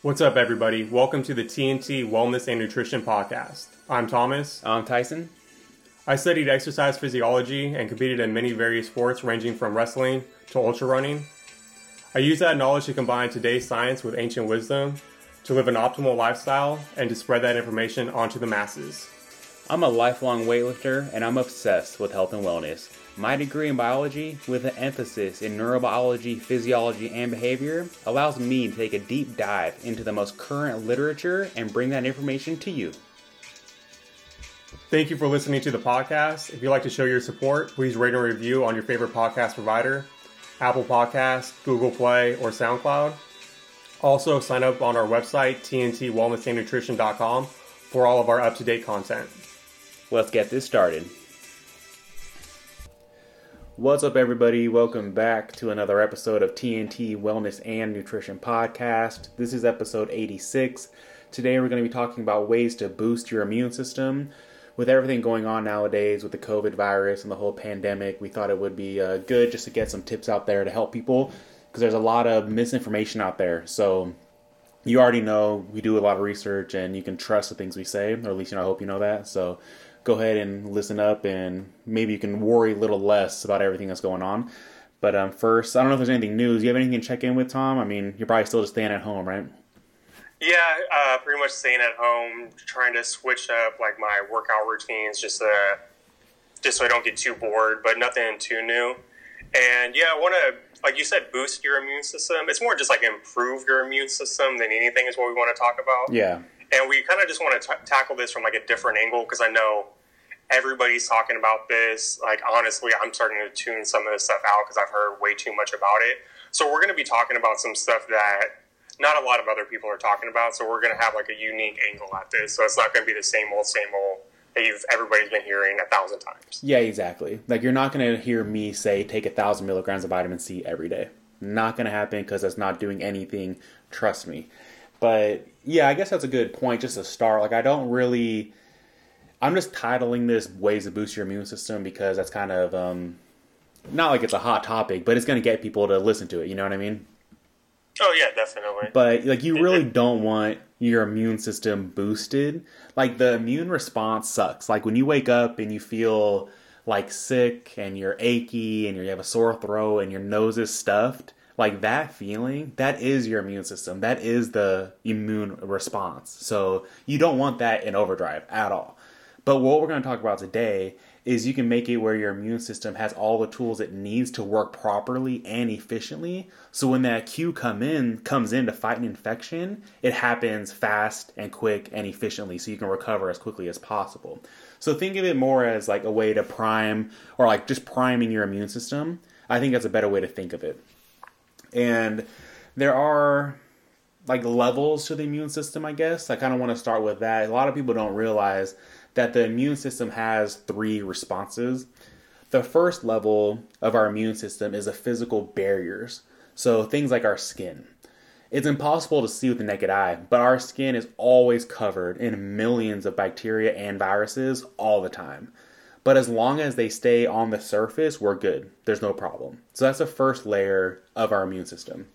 What's up, everybody? Welcome to the TNT Wellness and Nutrition Podcast. I'm Thomas. I'm Tyson. I studied exercise physiology and competed in many various sports ranging from wrestling to ultra running. I use that knowledge to combine today's science with ancient wisdom to live an optimal lifestyle and to spread that information onto the masses. I'm a lifelong weightlifter and I'm obsessed with health and wellness. My degree in biology, with an emphasis in neurobiology, physiology, and behavior, allows me to take a deep dive into the most current literature and bring that information to you. Thank you for listening to the podcast. If you'd like to show your support, please rate and review on your favorite podcast provider, Apple Podcasts, Google Play, or SoundCloud. Also, sign up on our website, tntwellnessandnutrition.com, for all of our up-to-date content. Let's get this started. What's up, everybody? Welcome back to another episode of TNT Wellness and Nutrition Podcast. This is episode 86. Today we're going to be talking about ways to boost your immune system. With everything going on nowadays with the COVID virus and the whole pandemic, we thought it would be good just to get some tips out there to help people because there's a lot of misinformation out there. So you already know we do a lot of research and you can trust the things we say, or at least I hope you know that. So go ahead and listen up and maybe you can worry a little less about everything that's going on. But first, I don't know if there's anything new. Do you have anything to check in with, Tom? I mean, you're probably still just staying at home, right? Yeah, pretty much staying at home, trying to switch up like my workout routines just so I don't get too bored, but nothing too new. And yeah, I want to, like you said, boost your immune system. It's more just like improve your immune system than anything is what we want to talk about. Yeah. And we kind of just want to tackle this from like a different angle because I know everybody's talking about this. Like, honestly, I'm starting to tune some of this stuff out because I've heard way too much about it. So we're going to be talking about some stuff that not a lot of other people are talking about. So we're going to have like a unique angle at this. So it's not going to be the same old that everybody's been hearing 1,000 times. Yeah, exactly. Like, you're not going to hear me say take 1,000 milligrams of vitamin C every day. Not going to happen because that's not doing anything. Trust me. But yeah, I guess that's a good point just to start. Like, I'm just titling this ways to boost your immune system because that's kind of, not like it's a hot topic, but it's going to get people to listen to it. You know what I mean? Oh yeah, definitely. But like, you really don't want your immune system boosted. Like, the immune response sucks. Like, when you wake up and you feel like sick and you're achy and you have a sore throat and your nose is stuffed, like, that feeling, that is your immune system. That is the immune response. So you don't want that in overdrive at all. But what we're going to talk about today is you can make it where your immune system has all the tools it needs to work properly and efficiently. So when that cue comes in to fight an infection, it happens fast and quick and efficiently so you can recover as quickly as possible. So think of it more as like a way to prime, or like just priming your immune system. I think that's a better way to think of it. And there are like levels to the immune system, I guess. I kind of want to start with that. A lot of people don't realize that the immune system has 3 responses. The first level of our immune system is the physical barriers. So things like our skin. It's impossible to see with the naked eye, but our skin is always covered in millions of bacteria and viruses all the time. But as long as they stay on the surface, we're good. There's no problem. So that's the first layer of our immune system.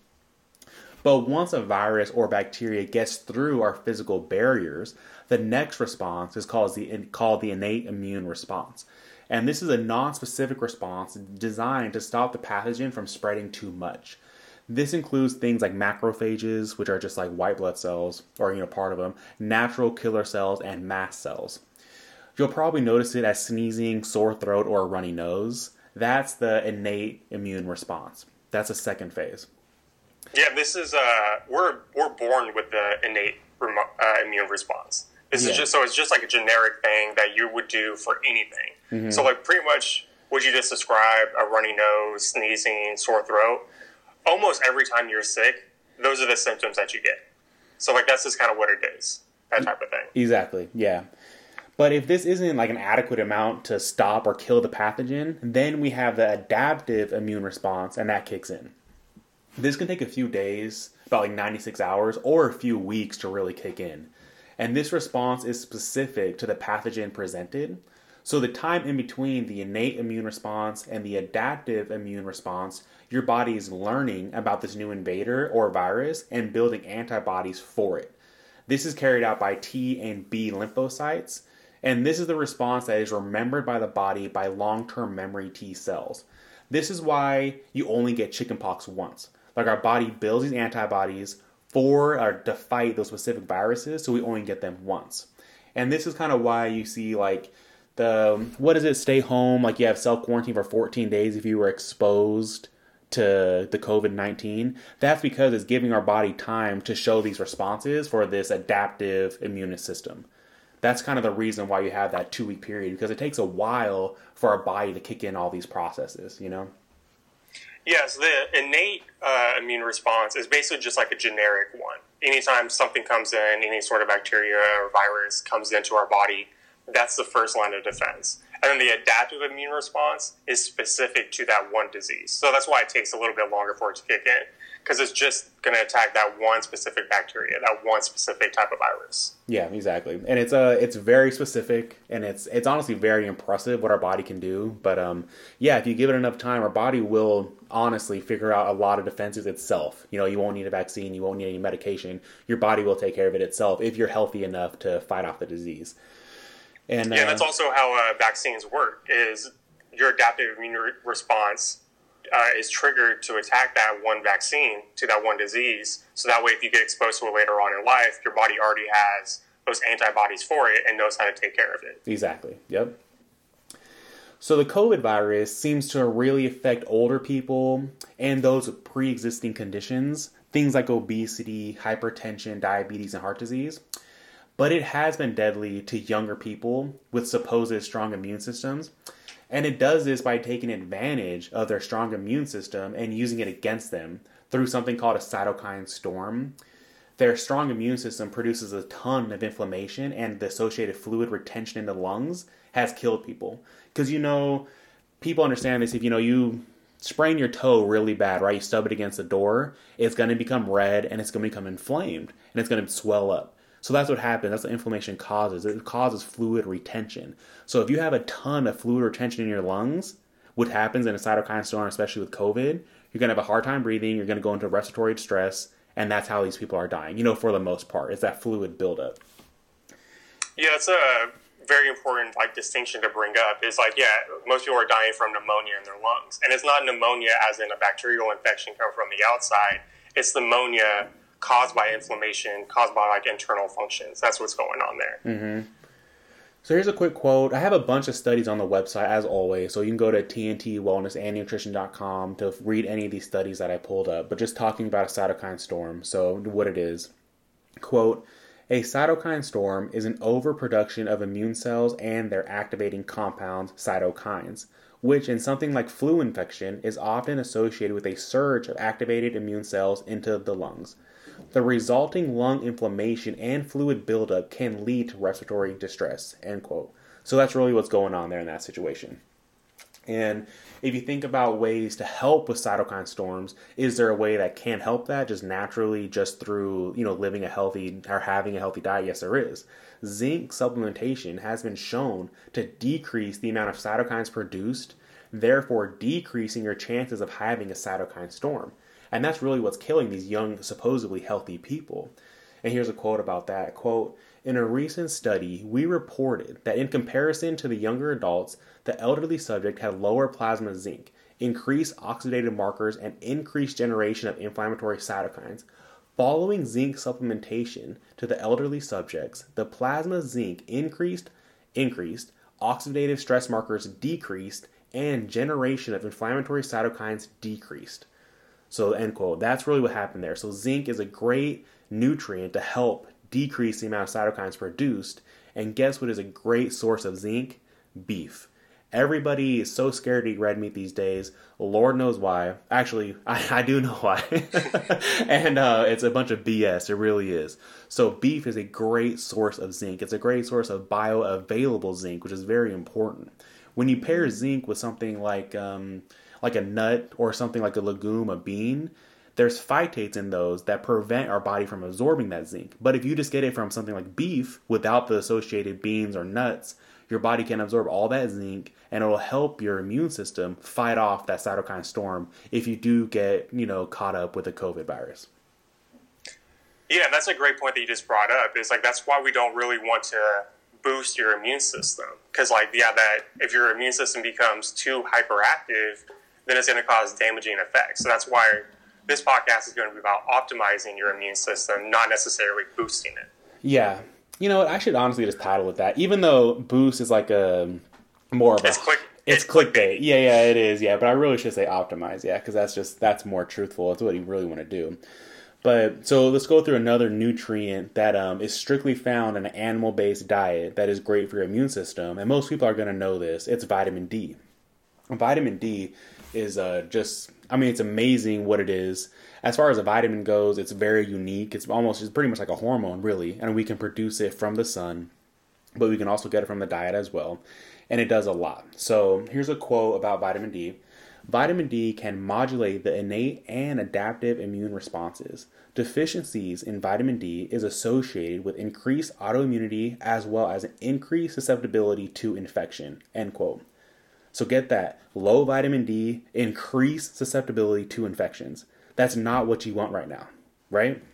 But once a virus or bacteria gets through our physical barriers, the next response is called the innate immune response. And this is a non-specific response designed to stop the pathogen from spreading too much. This includes things like macrophages, which are just like white blood cells, or part of them, natural killer cells, and mast cells. You'll probably notice it as sneezing, sore throat, or a runny nose. That's the innate immune response. That's the second phase. Yeah, this is we're born with the innate immune response. This is it's just like a generic thing that you would do for anything. Mm-hmm. So like pretty much what you just described, a runny nose, sneezing, sore throat, almost every time you're sick, those are the symptoms that you get. So like that's just kind of what it is, that type of thing. Exactly, yeah. But if this isn't like an adequate amount to stop or kill the pathogen, then we have the adaptive immune response, and that kicks in. This can take a few days, about like 96 hours, or a few weeks to really kick in. And this response is specific to the pathogen presented. So the time in between the innate immune response and the adaptive immune response, your body is learning about this new invader or virus and building antibodies for it. This is carried out by T and B lymphocytes, and this is the response that is remembered by the body by long-term memory T cells. This is why you only get chickenpox once. Like, our body builds these antibodies for or to fight those specific viruses, so we only get them once. And this is kind of why you see, like, stay home, like you have self-quarantine for 14 days if you were exposed to the COVID-19. That's because it's giving our body time to show these responses for this adaptive immune system. That's kind of the reason why you have that 2-week period, because it takes a while for our body to kick in all these processes, you know? Yes, the innate immune response is basically just like a generic one. Anytime something comes in, any sort of bacteria or virus comes into our body, that's the first line of defense. And then the adaptive immune response is specific to that one disease. So that's why it takes a little bit longer for it to kick in, because it's just going to attack that one specific bacteria, that one specific type of virus. Yeah, exactly. And it's very specific, and it's honestly very impressive what our body can do. But if you give it enough time, our body will honestly figure out a lot of defenses itself. You know, you won't need a vaccine, you won't need any medication. Your body will take care of it itself if you're healthy enough to fight off the disease. And that's also how vaccines work, is your adaptive immune response is triggered to attack that one vaccine to that one disease. So that way, if you get exposed to it later on in life, your body already has those antibodies for it and knows how to take care of it. Exactly. Yep. So the COVID virus seems to really affect older people and those with pre-existing conditions, things like obesity, hypertension, diabetes, and heart disease. But it has been deadly to younger people with supposed strong immune systems. And it does this by taking advantage of their strong immune system and using it against them through something called a cytokine storm. Their strong immune system produces a ton of inflammation, and the associated fluid retention in the lungs has killed people. Because, people understand this. If, you sprain your toe really bad, right? You stub it against the door, it's going to become red and it's going to become inflamed and it's going to swell up. So that's what happens. That's what inflammation causes. It causes fluid retention. So if you have a ton of fluid retention in your lungs, what happens in a cytokine storm, especially with COVID, you're going to have a hard time breathing. You're going to go into respiratory distress. And that's how these people are dying, for the most part. It's that fluid buildup. Yeah, it's a very important distinction to bring up. Is most people are dying from pneumonia in their lungs. And it's not pneumonia as in a bacterial infection coming from the outside. It's pneumonia caused by inflammation, caused by internal functions. That's what's going on there. Mm-hmm. So here's a quick quote. I have a bunch of studies on the website, as always, so you can go to tntwellnessandnutrition.com to read any of these studies that I pulled up, but just talking about a cytokine storm. So what it is. Quote, a cytokine storm is an overproduction of immune cells and their activating compounds, cytokines, which in something like flu infection is often associated with a surge of activated immune cells into the lungs. The resulting lung inflammation and fluid buildup can lead to respiratory distress, end quote. So that's really what's going on there in that situation. And if you think about ways to help with cytokine storms, is there a way that can help that just naturally, just through, living a healthy or having a healthy diet? Yes, there is. Zinc supplementation has been shown to decrease the amount of cytokines produced, therefore decreasing your chances of having a cytokine storm. And that's really what's killing these young, supposedly healthy people. And here's a quote about that. Quote, in a recent study, we reported that in comparison to the younger adults, the elderly subject had lower plasma zinc, increased oxidative markers, and increased generation of inflammatory cytokines. Following zinc supplementation to the elderly subjects, the plasma zinc increased, oxidative stress markers decreased, and generation of inflammatory cytokines decreased. So, end quote. That's really what happened there. So zinc is a great nutrient to help decrease the amount of cytokines produced. And guess what is a great source of zinc? Beef. Everybody is so scared to eat red meat these days. Lord knows why. Actually, I do know why. And it's a bunch of BS. It really is. So beef is a great source of zinc. It's a great source of bioavailable zinc, which is very important. When you pair zinc with something like a nut or something like a legume, a bean, there's phytates in those that prevent our body from absorbing that zinc. But if you just get it from something like beef without the associated beans or nuts, your body can absorb all that zinc, and it'll help your immune system fight off that cytokine storm if you do get, caught up with the COVID virus. Yeah, that's a great point that you just brought up. Is like that's why we don't really want to boost your immune system, because that if your immune system becomes too hyperactive, then it's going to cause damaging effects. So that's why this podcast is going to be about optimizing your immune system, not necessarily boosting it. Yeah. You know what? I should honestly just title it that, even though boost is like a more of a... It's clickbait. Yeah, it is. Yeah, but I really should say optimize. Yeah, because that's more truthful. It's what you really want to do. But so let's go through another nutrient that is strictly found in an animal-based diet that is great for your immune system. And most people are going to know this. It's vitamin D. Vitamin D is it's amazing what it is. As far as a vitamin goes, it's very unique. It's pretty much like a hormone, really. And we can produce it from the sun, but we can also get it from the diet as well. And it does a lot. So here's a quote about vitamin D. Vitamin D can modulate the innate and adaptive immune responses. Deficiencies in vitamin D is associated with increased autoimmunity as well as an increased susceptibility to infection. End quote. So get that. Low vitamin D, increased susceptibility to infections. That's not what you want right now, right?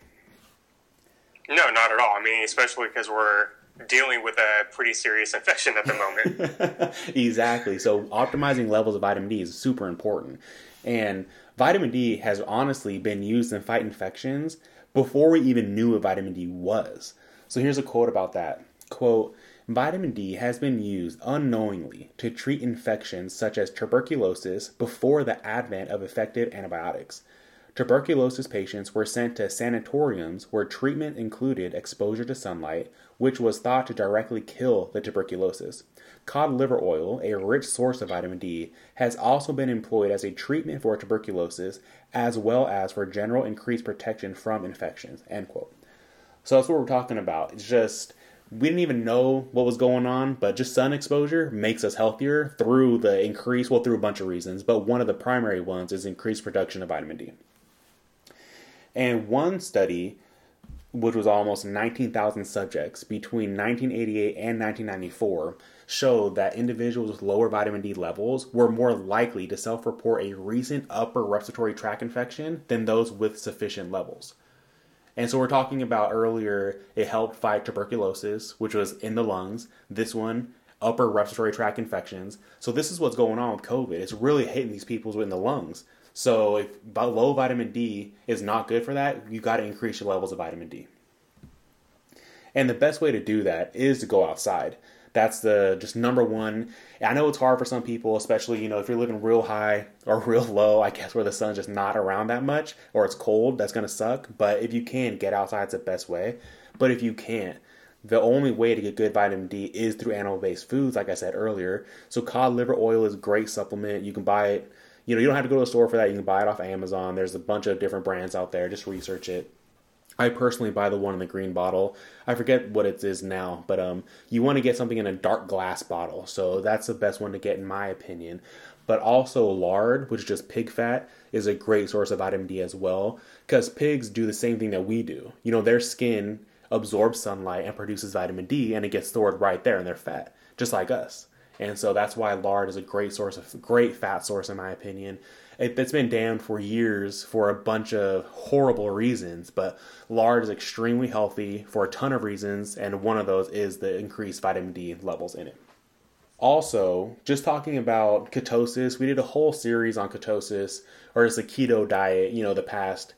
No, not at all. I mean, especially because we're dealing with a pretty serious infection at the moment. Exactly. So optimizing levels of vitamin D is super important. And vitamin D has honestly been used in fight infections before we even knew what vitamin D was. So here's a quote about that. Quote, vitamin D has been used unknowingly to treat infections such as tuberculosis before the advent of effective antibiotics. Tuberculosis patients were sent to sanatoriums where treatment included exposure to sunlight, which was thought to directly kill the tuberculosis. Cod liver oil, a rich source of vitamin D, has also been employed as a treatment for tuberculosis as well as for general increased protection from infections. End quote. So that's what we're talking about. It's just, we didn't even know what was going on, but just sun exposure makes us healthier through through a bunch of reasons, but one of the primary ones is increased production of vitamin D. And one study, which was almost 19,000 subjects between 1988 and 1994, showed that individuals with lower vitamin D levels were more likely to self-report a recent upper respiratory tract infection than those with sufficient levels. And so we're talking about earlier, it helped fight tuberculosis, which was in the lungs. This one, upper respiratory tract infections. So this is what's going on with COVID. It's really hitting these people in the lungs. So if low vitamin D is not good for that, you got to increase your levels of vitamin D. And the best way to do that is to go outside. That's the just number one. I know it's hard for some people, especially, if you're living real high or real low, I guess where the sun's just not around that much or it's cold, that's going to suck. But if you can, get outside, it's the best way. But if you can't, the only way to get good vitamin D is through animal-based foods, like I said earlier. So cod liver oil is a great supplement. You can buy it. You don't have to go to the store for that. You can buy it off Amazon. There's a bunch of different brands out there. Just research it. I personally buy the one in the green bottle. I forget what it is now, but you want to get something in a dark glass bottle. So that's the best one to get in my opinion. But also lard, which is just pig fat, is a great source of vitamin D as well. Because pigs do the same thing that we do. Their skin absorbs sunlight and produces vitamin D, and it gets stored right there in their fat, just like us. And so that's why lard is a great fat source in my opinion. It's been damned for years for a bunch of horrible reasons, but lard is extremely healthy for a ton of reasons, and one of those is the increased vitamin D levels in it. Also, just talking about ketosis, we did a whole series on ketosis, or just the keto diet, the past,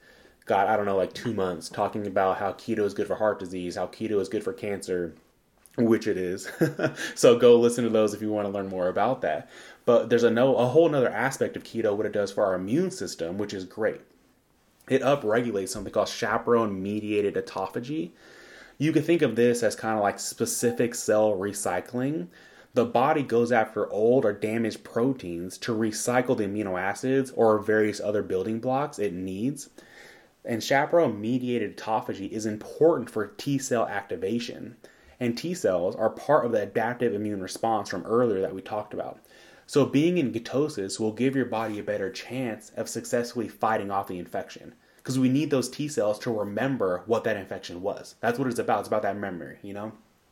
2 months, talking about how keto is good for heart disease, how keto is good for cancer, which it is. So go listen to those if you want to learn more about that. But there's a whole nother aspect of keto, what it does for our immune system, which is great. It upregulates something called chaperone-mediated autophagy. You can think of this as kind of like specific cell recycling. The body goes after old or damaged proteins to recycle the amino acids or various other building blocks it needs. And chaperone-mediated autophagy is important for T cell activation. And T cells are part of the adaptive immune response from earlier that we talked about. So being in ketosis will give your body a better chance of successfully fighting off the infection. Because we need those T cells to remember what that infection was. That's what it's about. It's about that memory,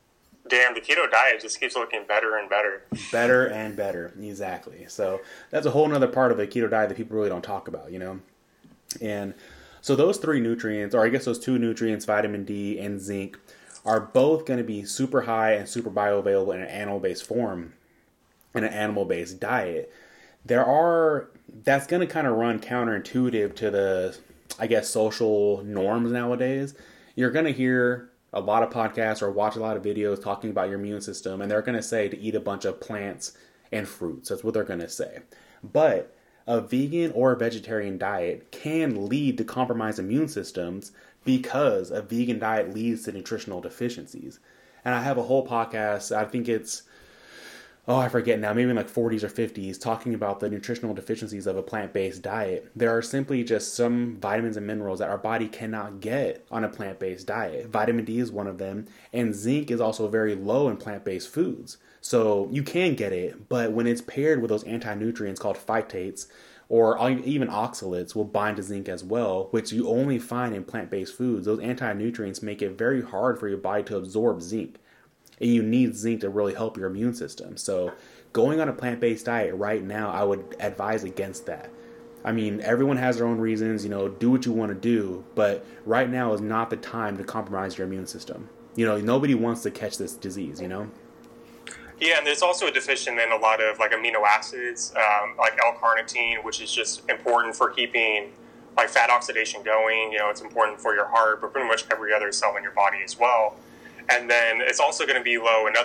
Damn, the keto diet just keeps looking better and better. Better and better, exactly. So that's a whole nother part of the keto diet that people really don't talk about, you know? And so those three nutrients, or I guess those two nutrients, vitamin D and zinc, are both going to be super high and super bioavailable in an animal-based form, in an animal-based diet. That's going to kind of run counterintuitive to the, I guess, social norms nowadays. You're going to hear a lot of podcasts or watch a lot of videos talking about your immune system, and they're going to say to eat a bunch of plants and fruits. That's what they're going to say. But a vegan or a vegetarian diet can lead to compromised immune systems because a vegan diet leads to nutritional deficiencies. And I have a whole podcast, I think it's, I forget now, maybe in like 40s or 50s, talking about the nutritional deficiencies of a plant-based diet. There are simply just some vitamins and minerals that our body cannot get on a plant-based diet. Vitamin D is one of them, and zinc is also very low in plant-based foods. So you can get it, but when it's paired with those anti-nutrients called phytates, or even oxalates will bind to zinc as well, which you only find in plant-based foods. Those anti-nutrients make it very hard for your body to absorb zinc. And you need zinc to really help your immune system. So going on a plant-based diet right now, I would advise against that. I mean, everyone has their own reasons, do what you want to do, but right now is not the time to compromise your immune system. Nobody wants to catch this disease, Yeah, and there's also a deficient in a lot of like amino acids, like L-carnitine, which is just important for keeping like fat oxidation going. It's important for your heart, but pretty much every other cell in your body as well. And then it's also going to be low in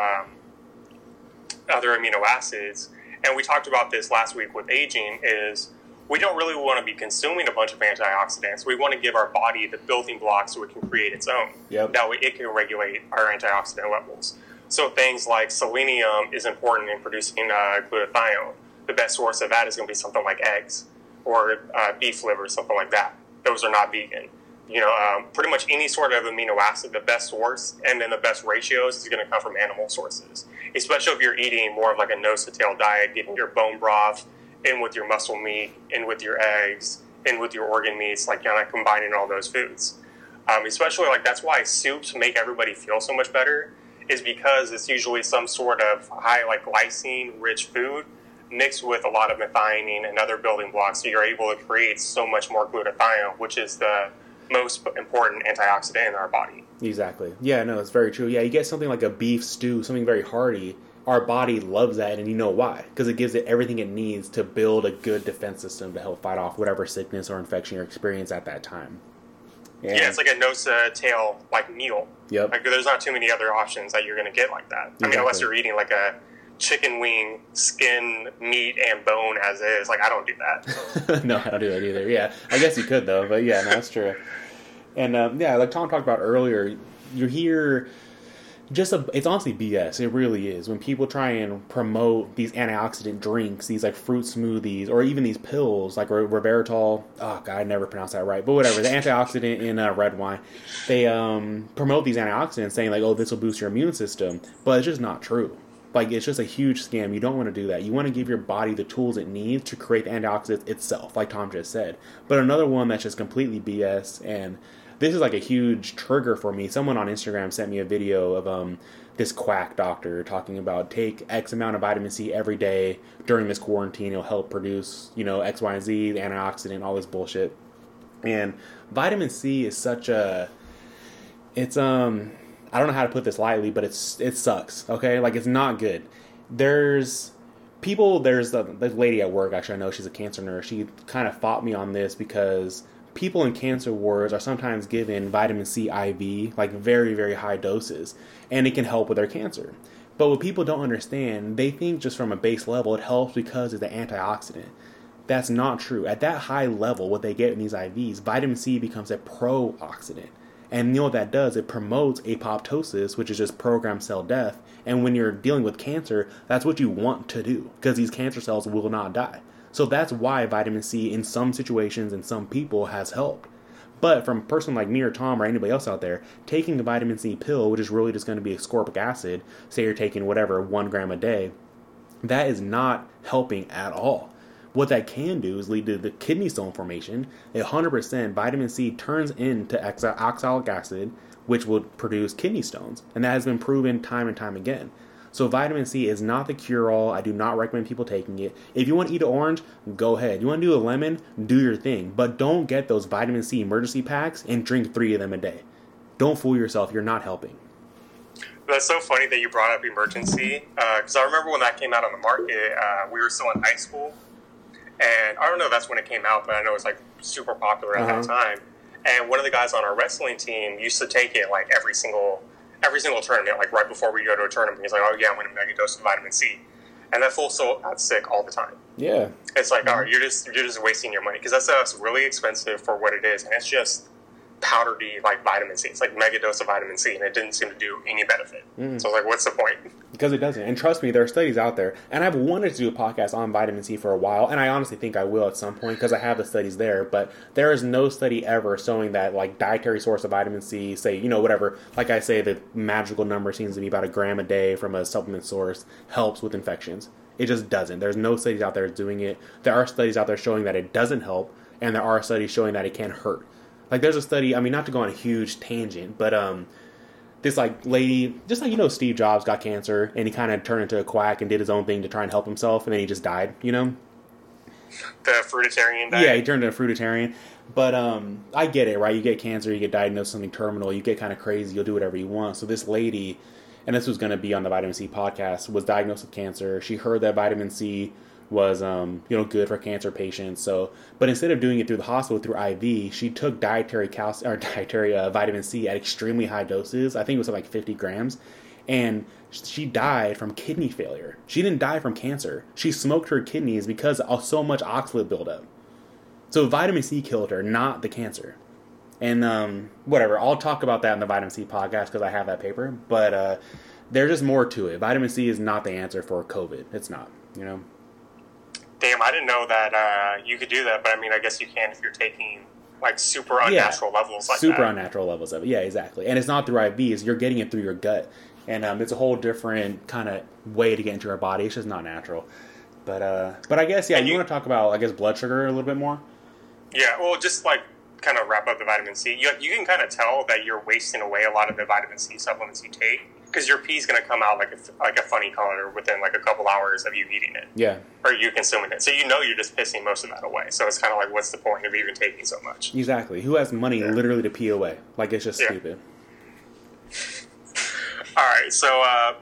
other amino acids. And we talked about this last week with aging, is we don't really want to be consuming a bunch of antioxidants. We want to give our body the building blocks so it can create its own. Yep. That way it can regulate our antioxidant levels. So things like selenium is important in producing glutathione. The best source of that is going to be something like eggs or beef liver, something like that. Those are not vegan. Pretty much any sort of amino acid, the best source, and then the best ratios is going to come from animal sources. Especially if you're eating more of like a nose-to-tail diet, getting your bone broth in with your muscle meat, in with your eggs, in with your organ meats, like kind of combining all those foods. Especially like that's why soups make everybody feel so much better, is because it's usually some sort of high like glycine-rich food mixed with a lot of methionine and other building blocks, so you're able to create so much more glutathione, which is the most important antioxidant in our body. Exactly. Yeah, no, it's very true. Yeah, you get something like a beef stew, something very hearty. Our body loves that, and you know why? Because it gives it everything it needs to build a good defense system to help fight off whatever sickness or infection you're experiencing at that time. And it's like a nose-to-tail like meal. Yep. Like there's not too many other options that you're going to get like that. Exactly. I mean, unless you're eating like a chicken wing, skin, meat, and bone as is. Like I don't do that. No, I don't do that either. Yeah, I guess you could though, but yeah, no, that's true. And like Tom talked about earlier, you hear it's honestly BS. It really is. When people try and promote these antioxidant drinks, these like fruit smoothies, or even these pills like Resveratrol. Oh God, I never pronounced that right. But whatever, the antioxidant in red wine, they promote these antioxidants saying like, oh, this will boost your immune system, but it's just not true. Like, it's just a huge scam. You don't want to do that. You want to give your body the tools it needs to create the antioxidants itself, like Tom just said. But another one that's just completely BS, and this is like a huge trigger for me. Someone on Instagram sent me a video of this quack doctor talking about take X amount of vitamin C every day during this quarantine. It'll help produce, X, Y, and Z, the antioxidant, all this bullshit. And vitamin C is such a... I don't know how to put this lightly, but it sucks, okay? Like, it's not good. There's the lady at work, actually, I know she's a cancer nurse. She kind of fought me on this because people in cancer wards are sometimes given vitamin C IV, like very, very high doses, and it can help with their cancer. But what people don't understand, they think just from a base level it helps because it's an antioxidant. That's not true. At that high level, what they get in these IVs, vitamin C becomes a pro-oxidant. And you know what that does? It promotes apoptosis, which is just programmed cell death. And when you're dealing with cancer, that's what you want to do, because these cancer cells will not die. So that's why vitamin C in some situations and some people has helped. But from a person like me or Tom or anybody else out there, taking a vitamin C pill, which is really just going to be ascorbic acid, say you're taking 1 gram a day, that is not helping at all. What that can do is lead to the kidney stone formation. 100% vitamin C turns into oxalic acid, which will produce kidney stones. And that has been proven time and time again. So vitamin C is not the cure-all. I do not recommend people taking it. If you want to eat an orange, go ahead. You want to do a lemon, do your thing. But don't get those vitamin C emergency packs and drink 3 of them a day. Don't fool yourself. You're not helping. That's so funny that you brought up emergency. Because I remember when that came out on the market, we were still in high school. And I don't know if that's when it came out, but I know it was like super popular at that time. And one of the guys on our wrestling team used to take it like every single tournament, like right before we go to a tournament. He's like, oh yeah, I'm going to mega dose of vitamin C. And that fool so got sick all the time. Yeah. It's like, all right, you're just wasting your money. Because that stuff's really expensive for what it is. And it's just powdery, like vitamin C. It's like mega dose of vitamin C. And it didn't seem to do any benefit. So I was like, what's the point? Because it doesn't. And trust me, there are studies out there. And I've wanted to do a podcast on vitamin C for a while. And I honestly think I will at some point because I have the studies there. But there is no study ever showing that, like, dietary source of vitamin C, say, you know, whatever. Like I say, the magical number seems to be about 1 gram a day from a supplement source helps with infections. It just doesn't. There's no studies out there doing it. There are studies out there showing that it doesn't help. And there are studies showing that it can hurt. Like, there's a study, I mean, not to go on a huge tangent, but this, like, lady, just like, you know, Steve Jobs got cancer, and he kind of turned into a quack and did his own thing to try and help himself, and then he just died, you know? The fruitarian diet? Yeah, he turned into a fruitarian. But I get it, right? You get cancer, you get diagnosed with something terminal, you get kind of crazy, you'll do whatever you want. So this lady, and this was going to be on the Vitamin C podcast, was diagnosed with cancer. She heard that vitamin C was good for cancer patients. So, but instead of doing it through the hospital through IV, she took dietary vitamin C at extremely high doses. I think it was like 50 grams, and she died from kidney failure. She didn't die from cancer. She smoked her kidneys because of so much oxalate buildup. So vitamin C killed her, not the cancer. And whatever, I'll talk about that in the vitamin C podcast because I have that paper. But there's just more to it. Vitamin C is not the answer for COVID. It's not, you know. Damn, I didn't know that you could do that, but I mean, I guess you can if you're taking like super unnatural levels like super that. Unnatural levels of it. Yeah, exactly. And it's not through IVs. You're getting it through your gut. And it's a whole different kind of way to get into our body. It's just not natural. But I guess, yeah, you want to talk about, I guess, blood sugar a little bit more? Yeah, well, just like kind of wrap up the vitamin C. You can kind of tell that you're wasting away a lot of the vitamin C supplements you take. Because your pee is going to come out like a funny color within like a couple hours of you eating it. Yeah. Or you consuming it. So you know you're just pissing most of that away. So it's kind of like, what's the point of even taking so much? Exactly. Who has money literally to pee away? Like, it's just stupid. All right. So, I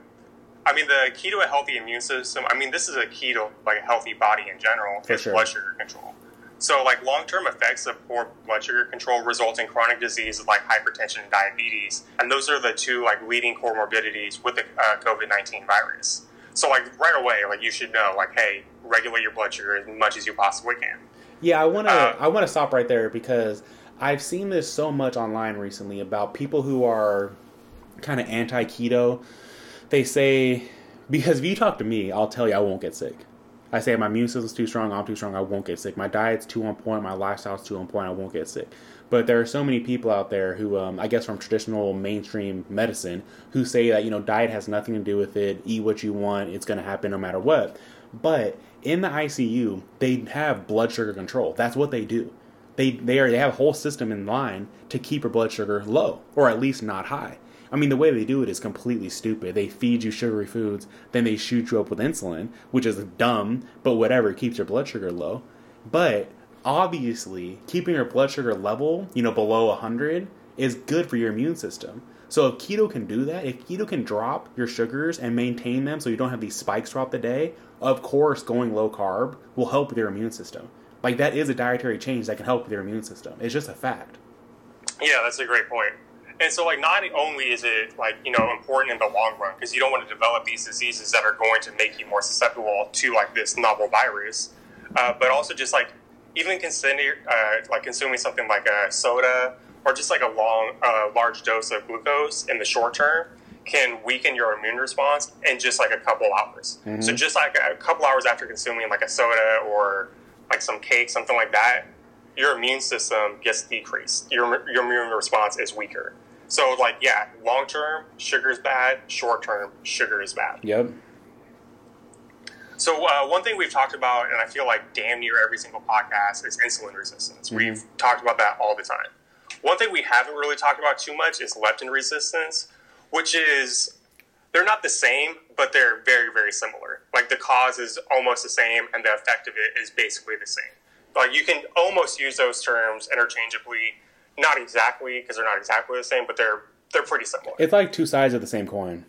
mean, the key to a healthy immune system, I mean, this is a key to like a healthy body in general, is blood sugar control. So, like, long-term effects of poor blood sugar control result in chronic diseases like hypertension and diabetes. And those are the two, like, leading comorbidities with the COVID-19 virus. So, like, right away, like, you should know, like, hey, regulate your blood sugar as much as you possibly can. Yeah, I want to stop right there because I've seen this so much online recently about people who are kind of anti-keto. They say, because if you talk to me, I'll tell you I won't get sick. I say my immune system's too strong, I'm too strong, I won't get sick. My diet's too on point, my lifestyle's too on point, I won't get sick. But there are so many people out there who, I guess from traditional mainstream medicine, who say that, you know, diet has nothing to do with it, eat what you want, it's going to happen no matter what. But in the ICU, they have blood sugar control. That's what they do. They have a whole system in line to keep your blood sugar low, or at least not high. I mean, the way they do it is completely stupid. They feed you sugary foods, then they shoot you up with insulin, which is dumb, but whatever, it keeps your blood sugar low. But obviously, keeping your blood sugar level, you know, below 100 is good for your immune system. So if keto can do that, if keto can drop your sugars and maintain them so you don't have these spikes throughout the day, of course, going low carb will help with your immune system. Like, that is a dietary change that can help with your immune system. It's just a fact. Yeah, that's a great point. And so, like, not only is it, like, you know, important in the long run, because you don't want to develop these diseases that are going to make you more susceptible to, like, this novel virus, but also just, like, even consuming something like a soda or just, like, a large dose of glucose in the short term can weaken your immune response in just, like, a couple hours. Mm-hmm. So just, like, a couple hours after consuming, like, a soda or, like, some cake, something like that, your immune system gets decreased. Your immune response is weaker. So, like, yeah, long-term, sugar is bad. Short-term, sugar is bad. Yep. So one thing we've talked about, and I feel like damn near every single podcast, is insulin resistance. Mm-hmm. We've talked about that all the time. One thing we haven't really talked about too much is leptin resistance, which is, they're not the same, but they're very, very similar. Like the cause is almost the same, and the effect of it is basically the same. Like you can almost use those terms interchangeably, not exactly, because they're not exactly the same, but they're pretty similar. It's like two sides of the same coin.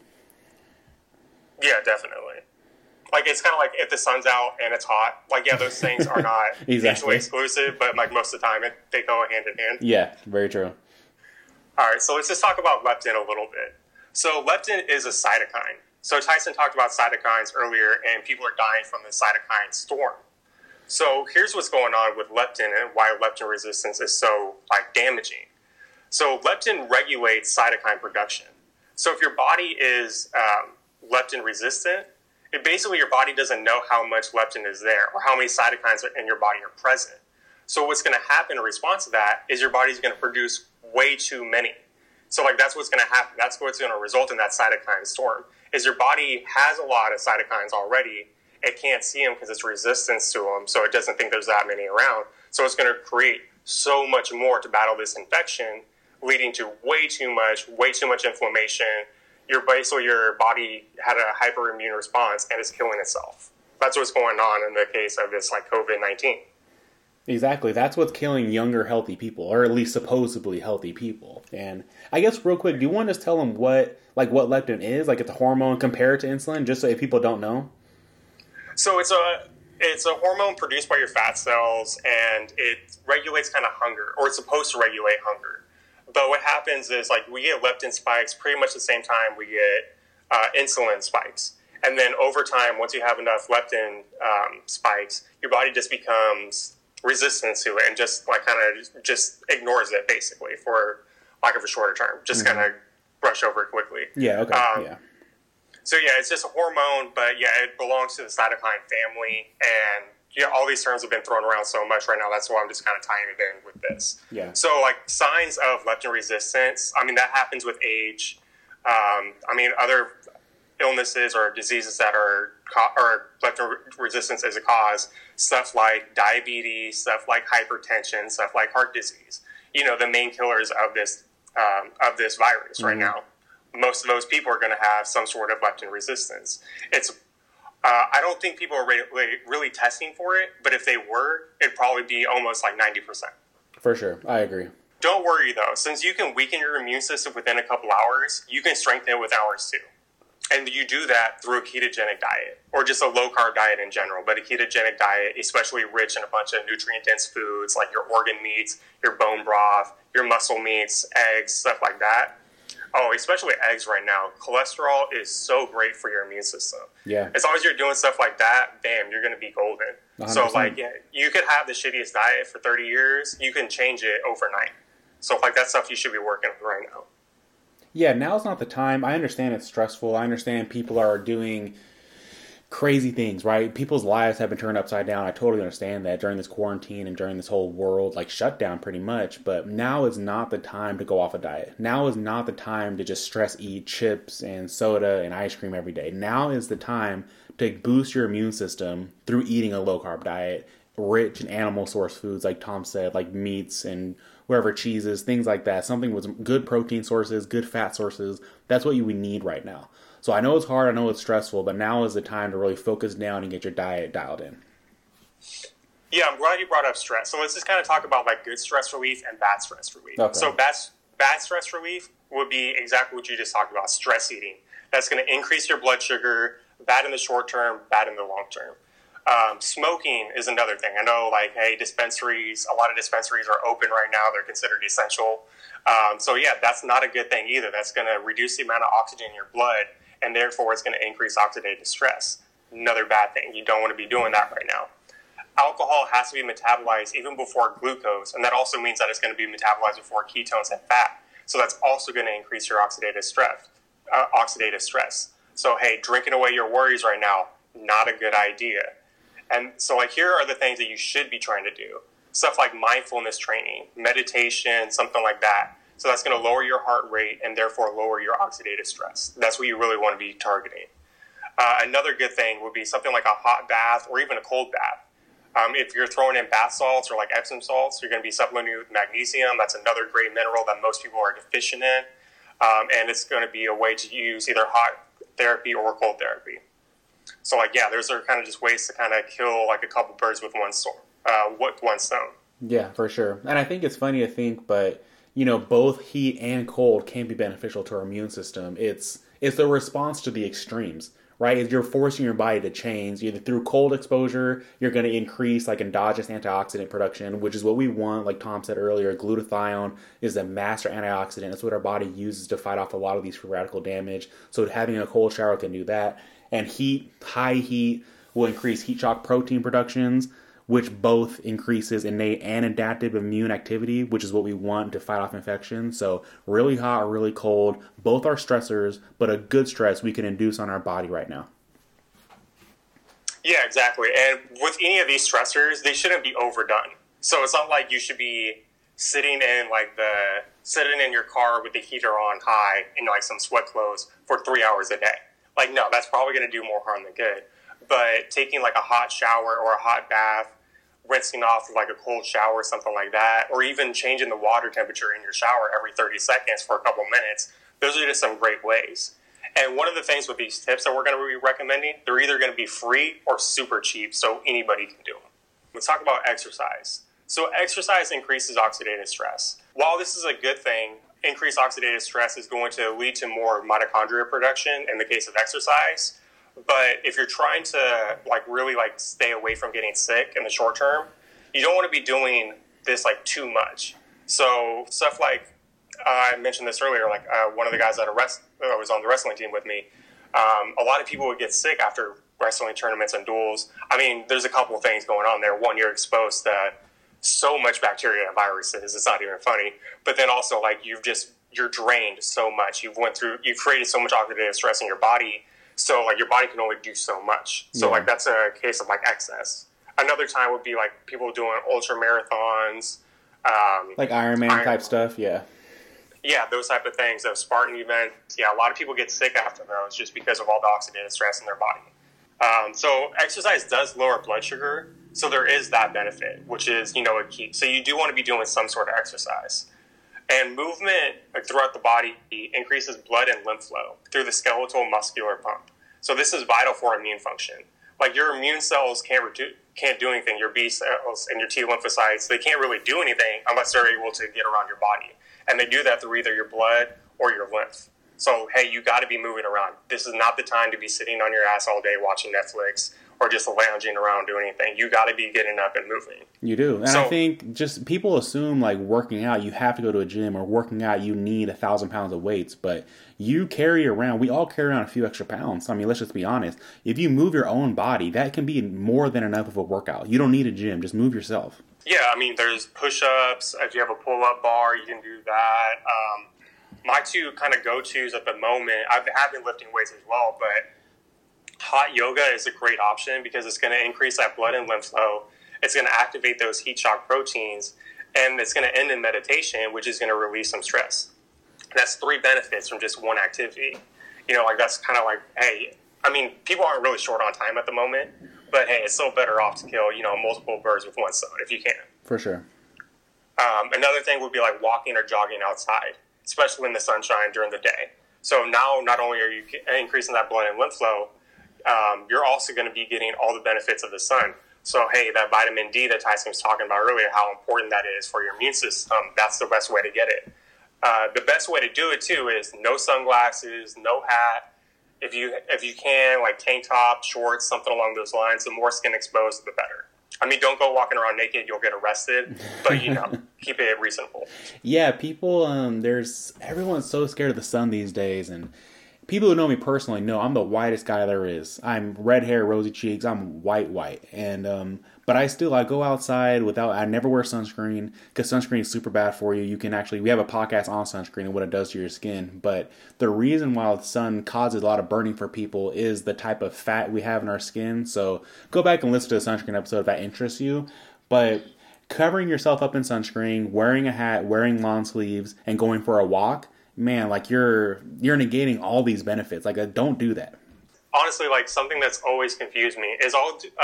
Yeah, definitely. Like, it's kind of like if the sun's out and it's hot. Like, yeah, those things are not mutually exclusive, but, like, most of the time, they go hand in hand. Yeah, very true. All right, so let's just talk about leptin a little bit. So leptin is a cytokine. So Tyson talked about cytokines earlier, and people are dying from the cytokine storm. So here's what's going on with leptin and why leptin resistance is so, like, damaging. So leptin regulates cytokine production. So if your body is leptin resistant, basically your body doesn't know how much leptin is there or how many cytokines in your body are present. So what's going to happen in response to that is your body's going to produce way too many. So like that's what's going to happen. That's what's going to result in that cytokine storm is your body has a lot of cytokines already. It can't see them because it's resistance to them. So it doesn't think there's that many around. So it's going to create so much more to battle this infection, leading to way too much inflammation. Your body had a hyperimmune response and is killing itself. That's what's going on in the case of this like COVID-19. Exactly. That's what's killing younger, healthy people, or at least supposedly healthy people. And I guess real quick, do you want to just tell them what leptin is? Like it's a hormone compared to insulin, just so if people don't know? So it's a hormone produced by your fat cells, and it regulates kind of hunger, or it's supposed to regulate hunger. But what happens is, like, we get leptin spikes pretty much the same time we get insulin spikes. And then over time, once you have enough leptin spikes, your body just becomes resistant to it and just, like, kind of just ignores it, basically, for lack of a shorter term. Just kind of brush over it quickly. Yeah, okay, yeah. So, yeah, it's just a hormone, but, yeah, it belongs to the cytokine family, and yeah, all these terms have been thrown around so much right now. That's why I'm just kind of tying it in with this. Yeah. So, like, signs of leptin resistance, I mean, that happens with age. Other illnesses or diseases that are leptin resistance as a cause, stuff like diabetes, stuff like hypertension, stuff like heart disease. You know, the main killers of this virus right now. Most of those people are going to have some sort of leptin resistance. I don't think people are really testing for it, but if they were, it'd probably be almost like 90%. For sure. I agree. Don't worry, though. Since you can weaken your immune system within a couple hours, you can strengthen it with hours, too. And you do that through a ketogenic diet, or just a low-carb diet in general. But a ketogenic diet, especially rich in a bunch of nutrient-dense foods, like your organ meats, your bone broth, your muscle meats, eggs, stuff like that. Oh, especially eggs right now. Cholesterol is so great for your immune system. Yeah. As long as you're doing stuff like that, bam, you're going to be golden. 100%. So, like, yeah, you could have the shittiest diet for 30 years. You can change it overnight. So, like, that's stuff you should be working with right now. Yeah, now's not the time. I understand it's stressful. I understand people are doing crazy things, right? People's lives have been turned upside down. I totally understand that during this quarantine and during this whole world, like, shutdown pretty much. But now is not the time to go off a diet. Now is not the time to just stress eat chips and soda and ice cream every day. Now is the time to boost your immune system through eating a low-carb diet, rich in animal source foods, like Tom said, like meats and wherever cheeses, things like that. Something with good protein sources, good fat sources. That's what you would need right now. So I know it's hard, I know it's stressful, but now is the time to really focus down and get your diet dialed in. Yeah, I'm glad you brought up stress. So let's just kind of talk about like good stress relief and bad stress relief. Okay. So bad stress relief would be exactly what you just talked about, stress eating. That's going to increase your blood sugar, bad in the short term, bad in the long term. Smoking is another thing. I know, like, hey, a lot of dispensaries are open right now. They're considered essential. So, yeah, that's not a good thing either. That's going to reduce the amount of oxygen in your blood, and therefore it's going to increase oxidative stress. Another bad thing. You don't want to be doing that right now. Alcohol has to be metabolized even before glucose, and that also means that it's going to be metabolized before ketones and fat. So that's also going to increase your oxidative stress. So, hey, drinking away your worries right now, not a good idea. And so, like, here are the things that you should be trying to do. Stuff like mindfulness training, meditation, something like that. So that's going to lower your heart rate and therefore lower your oxidative stress. That's what you really want to be targeting. Another good thing would be something like a hot bath or even a cold bath. If you're throwing in bath salts or like Epsom salts, you're going to be supplementing with magnesium. That's another great mineral that most people are deficient in. And it's going to be a way to use either hot therapy or cold therapy. So, like, yeah, those are kind of just ways to kind of kill like a couple birds with one stone. Yeah, for sure. And I think it's funny to think, but both heat and cold can be beneficial to our immune system. It's the response to the extremes, right? If you're forcing your body to change, either through cold exposure, you're going to increase like endogenous antioxidant production, which is what we want. Like Tom said earlier, glutathione is a master antioxidant. It's what our body uses to fight off a lot of these free radical damage. So having a cold shower can do that. And high heat will increase heat shock protein productions, which both increases innate and adaptive immune activity, which is what we want to fight off infection. So really hot or really cold, both are stressors, but a good stress we can induce on our body right now. Yeah, exactly. And with any of these stressors, they shouldn't be overdone. So it's not like you should be sitting in your car with the heater on high in like some sweat clothes for 3 hours a day. Like, no, that's probably going to do more harm than good. But taking like a hot shower or a hot bath, rinsing off with like a cold shower, something like that, or even changing the water temperature in your shower every 30 seconds for a couple minutes, those are just some great ways. And one of the things with these tips that we're going to be recommending, they're either going to be free or super cheap, so anybody can do them. Let's talk about exercise. So exercise increases oxidative stress. While this is a good thing, increased oxidative stress is going to lead to more mitochondria production in the case of exercise. But if you're trying to really stay away from getting sick in the short term, you don't want to be doing this too much. So stuff like I mentioned this earlier, one of the guys that was on the wrestling team with me, a lot of people would get sick after wrestling tournaments and duels. I mean, there's a couple of things going on there. One, you're exposed to so much bacteria and viruses, it's not even funny. But then also you're drained so much. You've created so much oxidative stress in your body. So, your body can only do so much. So, that's a case of, excess. Another time would be, people doing ultra marathons. Ironman type stuff, yeah. Yeah, those type of things, those Spartan events. Yeah, a lot of people get sick after those just because of all the oxidative stress in their body. So, exercise does lower blood sugar. So, there is that benefit, which is, a key. So, you do want to be doing some sort of exercise. And movement throughout the body increases blood and lymph flow through the skeletal muscular pump. So this is vital for immune function. Your immune cells can't do anything. Your B cells and your T lymphocytes, they can't really do anything unless they're able to get around your body. And they do that through either your blood or your lymph. So, hey, you got to be moving around. This is not the time to be sitting on your ass all day watching Netflix or just lounging around doing anything. You got to be getting up and moving. You do. And I think just people assume working out, you have to go to a gym, or working out, you need 1,000 pounds of weights. But you carry around, we all carry around a few extra pounds. I mean, let's just be honest. If you move your own body, that can be more than enough of a workout. You don't need a gym. Just move yourself. Yeah, I mean, there's push-ups. If you have a pull-up bar, you can do that. My two kind of go-tos at the moment, I have been lifting weights as well, but hot yoga is a great option because it's going to increase that blood and lymph flow. It's going to activate those heat shock proteins, and it's going to end in meditation, which is going to release some stress. And that's 3 benefits from just one activity. That's kind of hey, I mean, people aren't really short on time at the moment, but hey, it's still better off to kill, multiple birds with one stone if you can. For sure. Another thing would be walking or jogging outside, especially in the sunshine during the day. So now not only are you increasing that blood and lymph flow, you're also going to be getting all the benefits of the sun. So, hey, that vitamin D that Tyson was talking about earlier, how important that is for your immune system, that's the best way to get it. The best way to do it, too, is no sunglasses, no hat. If you can, tank top, shorts, something along those lines, the more skin exposed, the better. I mean, don't go walking around naked, you'll get arrested, but, keep it reasonable. Yeah, people, everyone's so scared of the sun these days, and people who know me personally know I'm the whitest guy there is. I'm red hair, rosy cheeks. I'm white. And but I go outside I never wear sunscreen because sunscreen is super bad for you. We have a podcast on sunscreen and what it does to your skin. But the reason why the sun causes a lot of burning for people is the type of fat we have in our skin. So go back and listen to the sunscreen episode if that interests you. But covering yourself up in sunscreen, wearing a hat, wearing long sleeves, and going for a walk, man, you're negating all these benefits. Don't do that. honestly, like, something that's always confused me is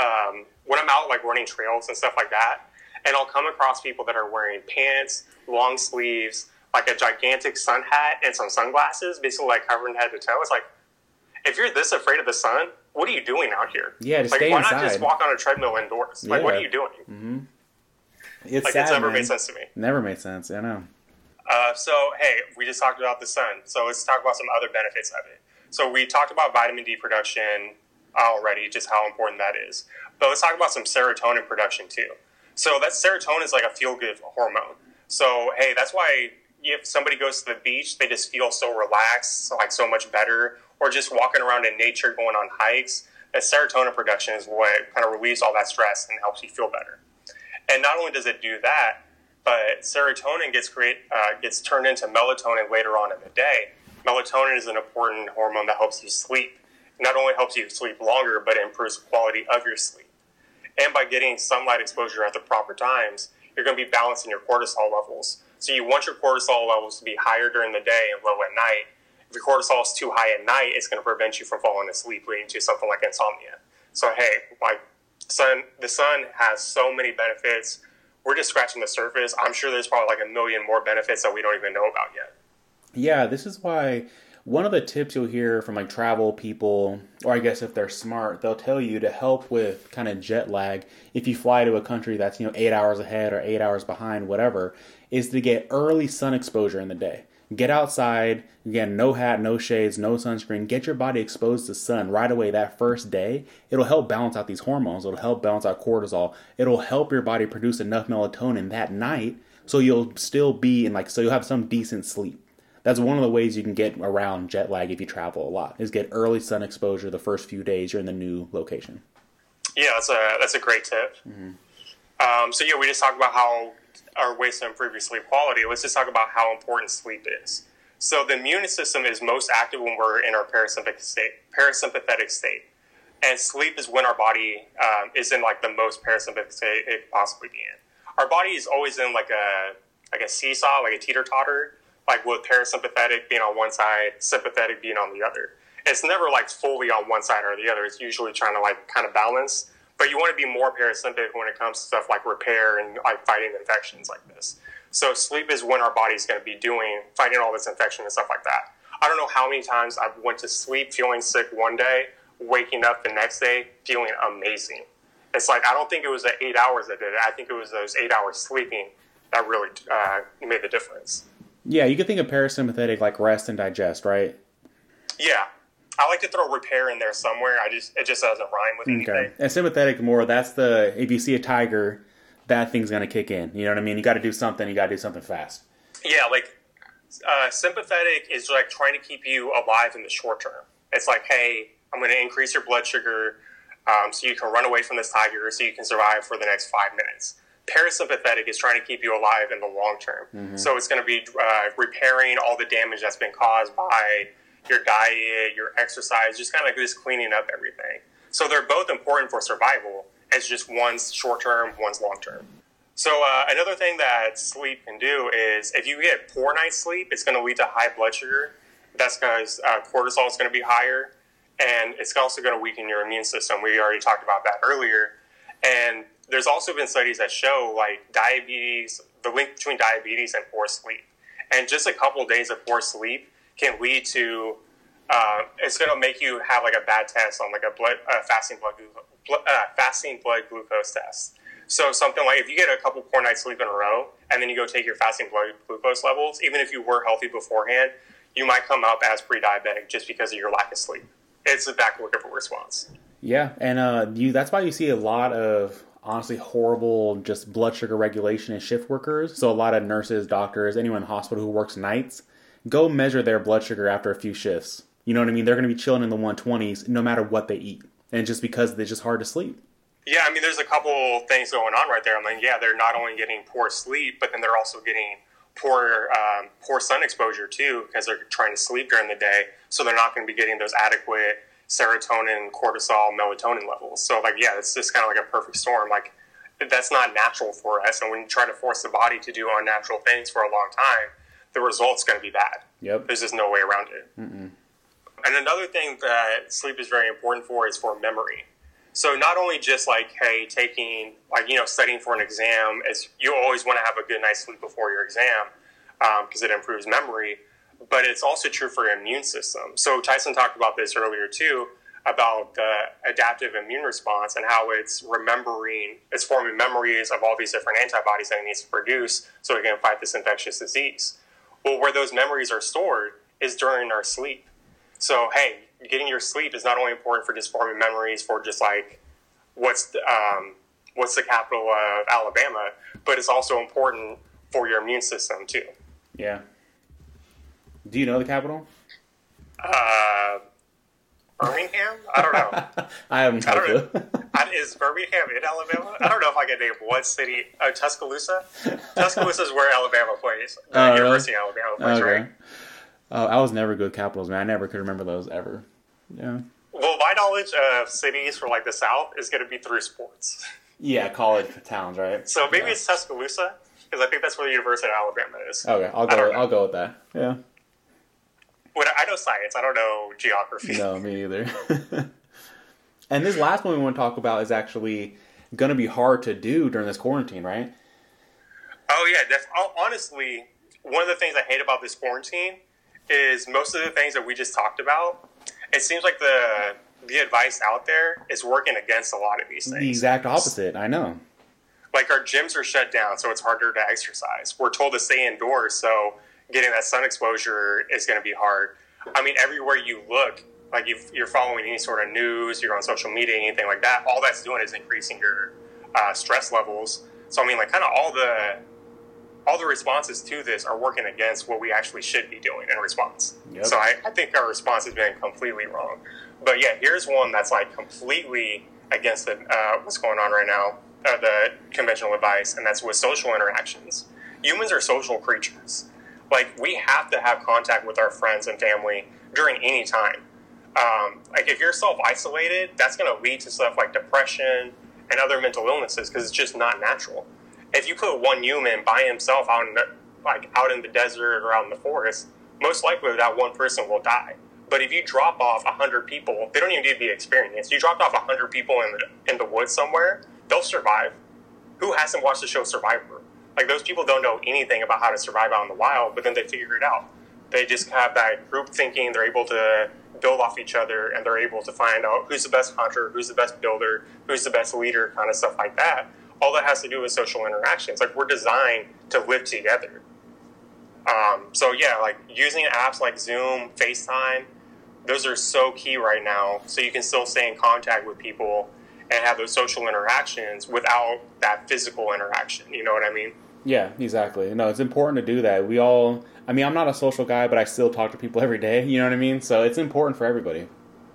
when I'm out, like, running trails and stuff like that, and I'll come across people that are wearing pants, long sleeves, like a gigantic sun hat, and some sunglasses, basically, like, covering head to toe. It's like, if you're this afraid of the sun, what are you doing out here? Yeah, just like, stay why inside. not just walk on a treadmill indoors? Like, what are you doing? Mm-hmm. It's like, sad, it's never man. made sense to me. Never made sense, I know. So, hey, we just talked about the sun. So let's talk about some other benefits of it. So we talked about vitamin D production already, just how important that is. But let's talk about some serotonin production too. So that serotonin is like a feel-good hormone. So, hey, that's why if somebody goes to the beach, they just feel so relaxed, like so much better, or just walking around in nature, going on hikes. That serotonin production is what kind of relieves all that stress and helps you feel better. And not only does it do that, but serotonin gets turned into melatonin later on in the day. Melatonin is an important hormone that helps you sleep. It not only helps you sleep longer, but it improves the quality of your sleep. And by getting sunlight exposure at the proper times, you're going to be balancing your cortisol levels. So you want your cortisol levels to be higher during the day and low at night. If your cortisol is too high at night, it's going to prevent you from falling asleep, leading to something like insomnia. So, hey, like, the sun has so many benefits. We're just scratching the surface. I'm sure there's probably like a million more benefits that we don't even know about yet. Yeah, this is why one of the tips you'll hear from like travel people, or I guess if they're smart, they'll tell you to help with kind of jet lag. If you fly to a country that's, 8 hours ahead or 8 hours behind, whatever, is to get early sun exposure in the day. Get outside, again, no hat, no shades, no sunscreen. Get your body exposed to sun right away that first day. It'll help balance out these hormones. It'll help balance out cortisol. It'll help your body produce enough melatonin that night so you'll still be so you'll have some decent sleep. That's one of the ways you can get around jet lag if you travel a lot, is get early sun exposure the first few days you're in the new location. Yeah, that's a great tip. Mm-hmm. So we just talked about how our ways to improve your sleep quality. Let's just talk about how important sleep is. So the immune system is most active when we're in our parasympathetic state. And sleep is when our body is in like the most parasympathetic state it could possibly be in. Our body is always in like a seesaw, like a teeter-totter, like with parasympathetic being on one side, sympathetic being on the other. It's never like fully on one side or the other. It's usually trying to like kind of balance. But you want to be more parasympathetic when it comes to stuff like repair and like fighting infections like this. So sleep is when our body's going to be fighting all this infection and stuff like that. I don't know how many times I went to sleep feeling sick one day, waking up the next day feeling amazing. It's like, I don't think it was the 8 hours that did it. I think it was those 8 hours sleeping that really made the difference. Yeah, you could think of parasympathetic like rest and digest, right? Yeah. I like to throw repair in there somewhere. It just doesn't rhyme with anything. Okay. And sympathetic more, if you see a tiger, that thing's going to kick in. You know what I mean? You got to do something. You got to do something fast. Yeah, like sympathetic is like trying to keep you alive in the short term. It's like, hey, I'm going to increase your blood sugar so you can run away from this tiger so you can survive for the next 5 minutes. Parasympathetic is trying to keep you alive in the long term. Mm-hmm. So it's going to be repairing all the damage that's been caused by your diet, your exercise, just kind of just cleaning up everything. So they're both important for survival. It's just one's short-term, one's long-term. So another thing that sleep can do is if you get poor night's sleep, it's going to lead to high blood sugar. That's because cortisol is going to be higher, and it's also going to weaken your immune system. We already talked about that earlier. And there's also been studies that show like diabetes, the link between diabetes and poor sleep. And just a couple of days of poor sleep can lead to, it's going to make you have like a bad test on like a fasting blood glucose test. So something like if you get a couple poor nights sleep in a row and then you go take your fasting blood glucose levels, even if you were healthy beforehand, you might come up as pre-diabetic just because of your lack of sleep. It's a backward response. Yeah, and that's why you see a lot of honestly horrible just blood sugar regulation in shift workers. So a lot of nurses, doctors, anyone in the hospital who works nights, go measure their blood sugar after a few shifts. You know what I mean? They're going to be chilling in the 120s no matter what they eat. And just because they're just hard to sleep. Yeah, I mean, there's a couple things going on right there. I mean, yeah, they're not only getting poor sleep, but then they're also getting poor sun exposure too because they're trying to sleep during the day. So they're not going to be getting those adequate serotonin, cortisol, melatonin levels. So, like, yeah, it's just kind of like a perfect storm. Like, that's not natural for us. And when you try to force the body to do unnatural things for a long time, the result's going to be bad. Yep. There's just no way around it. Mm-mm. And another thing that sleep is very important for is for memory. So not only just like, hey, taking, like, studying for an exam, is you always want to have a good night's sleep before your exam because it improves memory, but it's also true for your immune system. So Tyson talked about this earlier too, about the adaptive immune response and how it's forming memories of all these different antibodies that it needs to produce so it can fight this infectious disease. Well, where those memories are stored is during our sleep. So, hey, getting your sleep is not only important for just forming memories for just like what's the capital of Alabama, but it's also important for your immune system too. Yeah. Do you know the capital? Birmingham? I don't know. I have no clue. Is Birmingham in Alabama? I don't know if I can name one city. Tuscaloosa? Tuscaloosa is where Alabama plays. The University of Alabama plays, okay. Right? I was never good with capitals, man. I never could remember those ever. Yeah. Well, my knowledge of cities for like the South is going to be through sports. Yeah, college towns, right? So maybe it's Tuscaloosa, because I think that's where the University of Alabama is. Okay, I'll go with that. Yeah. I know science. I don't know geography. No, me either. And this last one we want to talk about is actually going to be hard to do during this quarantine, right? Oh, yeah. Honestly, one of the things I hate about this quarantine is most of the things that we just talked about, it seems like the advice out there is working against a lot of these things. The exact opposite, I know. Like our gyms are shut down, so it's harder to exercise. We're told to stay indoors, so getting that sun exposure is going to be hard. I mean, everywhere you look, like if you're following any sort of news, you're on social media, anything like that, all that's doing is increasing your stress levels. So, I mean, like kind of all the responses to this are working against what we actually should be doing in response. Yep. So I think our response has been completely wrong. But yeah, here's one that's like completely against what's going on right now, the conventional advice, and that's with social interactions. Humans are social creatures. Like, we have to have contact with our friends and family during any time. Like, if you're self-isolated, that's going to lead to stuff like depression and other mental illnesses because it's just not natural. If you put one human by himself out in the desert or out in the forest, most likely that one person will die. But if you drop off 100 people, they don't even need to be experienced. You dropped off 100 people in the woods somewhere, they'll survive. Who hasn't watched the show Survivor? Like, those people don't know anything about how to survive out in the wild, but then they figure it out. They just have that group thinking, they're able to build off each other, and they're able to find out who's the best hunter, who's the best builder, who's the best leader, kind of stuff like that. All that has to do with social interactions. Like, we're designed to live together. So yeah, like using apps like Zoom, FaceTime, those are so key right now. So you can still stay in contact with people and have those social interactions without that physical interaction. You know what I mean? Yeah, exactly. No, it's important to do that. I'm not a social guy, but I still talk to people every day. You know what I mean? So it's important for everybody.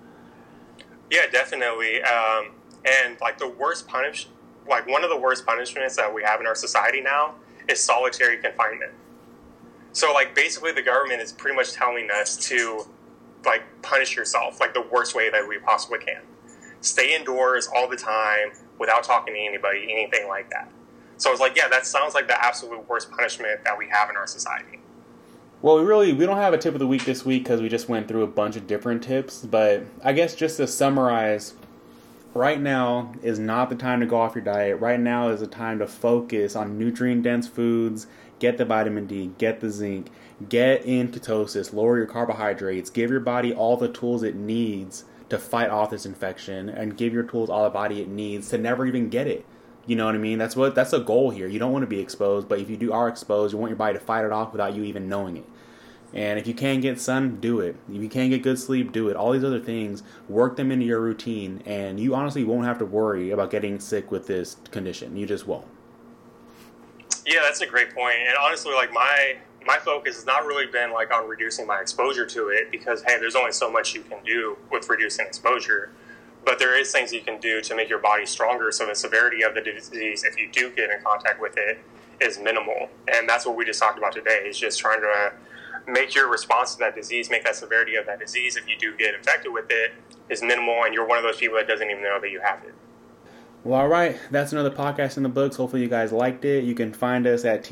Yeah, definitely. And like one of the worst punishments that we have in our society now is solitary confinement. So like basically the government is pretty much telling us to like punish yourself like the worst way that we possibly can. Stay indoors all the time without talking to anybody, anything like that. So it's like, yeah, that sounds like the absolute worst punishment that we have in our society. Well, we don't have a tip of the week this week because we just went through a bunch of different tips. But I guess just to summarize, right now is not the time to go off your diet. Right now is the time to focus on nutrient-dense foods, get the vitamin D, get the zinc, get in ketosis, lower your carbohydrates, give your body all the tools it needs to fight off this infection, and give your tools all the body it needs to never even get it. You know what I mean? That's a goal here. You don't want to be exposed, but if you are exposed, you want your body to fight it off without you even knowing it. And if you can't get sun, do it. If you can't get good sleep, do it. All these other things, work them into your routine, and you honestly won't have to worry about getting sick with this condition. You just won't. Yeah, that's a great point. And honestly, like my focus has not really been like on reducing my exposure to it because, hey, there's only so much you can do with reducing exposure. But there is things you can do to make your body stronger so the severity of the disease, if you do get in contact with it, is minimal. And that's what we just talked about today, is just trying to make your response to that disease, make that severity of that disease, if you do get infected with it, is minimal, and you're one of those people that doesn't even know that you have it. Well, all right. That's another podcast in the books. Hopefully you guys liked it. You can find us at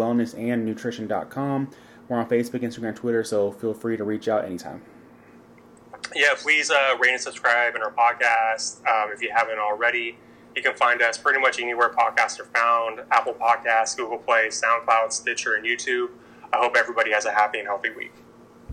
tntwellnessandnutrition.com. We're on Facebook, Instagram, Twitter, so feel free to reach out anytime. Yeah, please rate and subscribe in our podcast. If you haven't already, you can find us pretty much anywhere podcasts are found: Apple Podcasts, Google Play, SoundCloud, Stitcher, and YouTube. I hope everybody has a happy and healthy week.